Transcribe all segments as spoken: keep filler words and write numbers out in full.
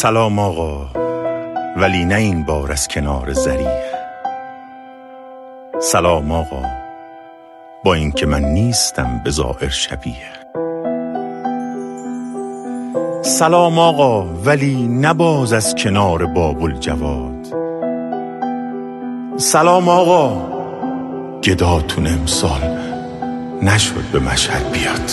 سلام آقا، ولی نه این بار از کنار زریح. سلام آقا، با اینکه من نیستم به ظاهر شبیه. سلام آقا، ولی نباز از کنار باب الجواد. سلام آقا، گداتون امسال نشد به مشهد بیاد.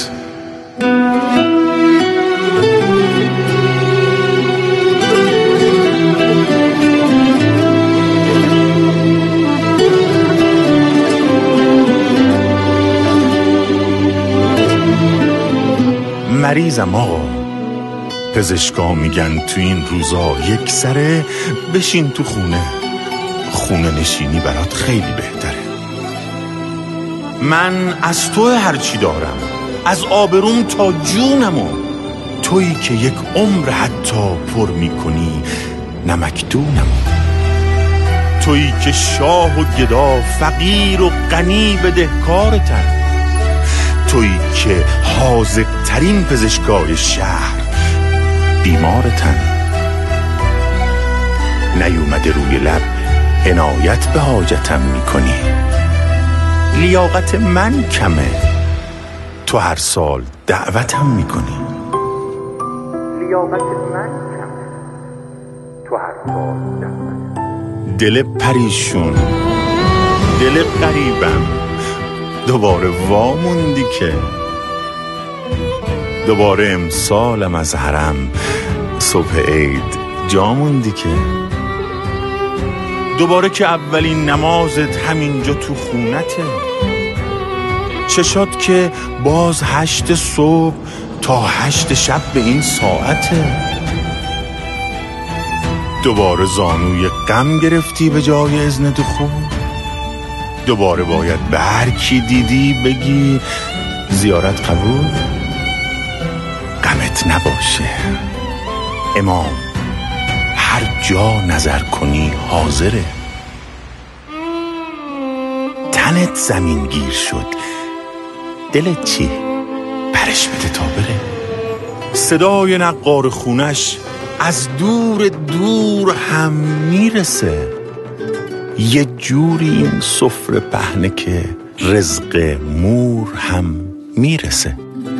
مریضم آقا، پزشکا میگن تو این روزا یک سره بشین تو خونه، خونه نشینی برات خیلی بهتره. من از تو هرچی دارم، از آبروم تا جونمو، تویی که یک عمر حتی پر میکنی نمکدونمو، تویی که شاه و گدا، فقیر و غنی بدهکارتن، تویی که حاذق‌ترین پزشکای شهر بیمارتن. نیومده روی لب عنایت به حاجتم میکنی، لیاقت من کمه تو هر سال دعوتم میکنی. لیاقت من کمه تو هر سال دعوتم. دل پریشون، دل غریبم، دوباره واموندی که دوباره امسالم از حرم صبح عید جاموندی که دوباره که اولین نمازت همینجا تو خونته، چشات که باز هشت صبح تا هشت شب به این ساعته، دوباره زانوی غم گرفتی به جای اذن دخول، دوباره باید به هر کی دیدی بگی زیارت قبول. غمت نباشه امام، هر جا نظر کنی حاضره. تنت زمین گیر شد، دلت چی؟ پرش بده تا بره. صدای نقار خونش از دور دور هم میرسه، یه جوری این سفره پهنه که رزق مور هم میرسه.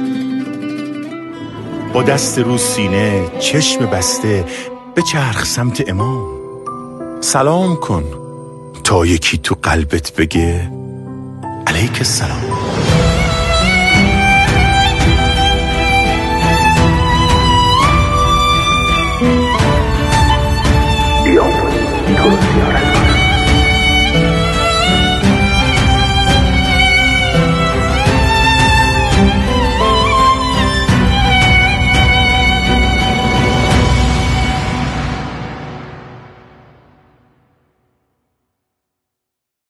با دست رو سینه، چشم بسته، به چرخ سمت امام، سلام کن تا یکی تو قلبت بگه علیک السلام. بیامون تو زیارت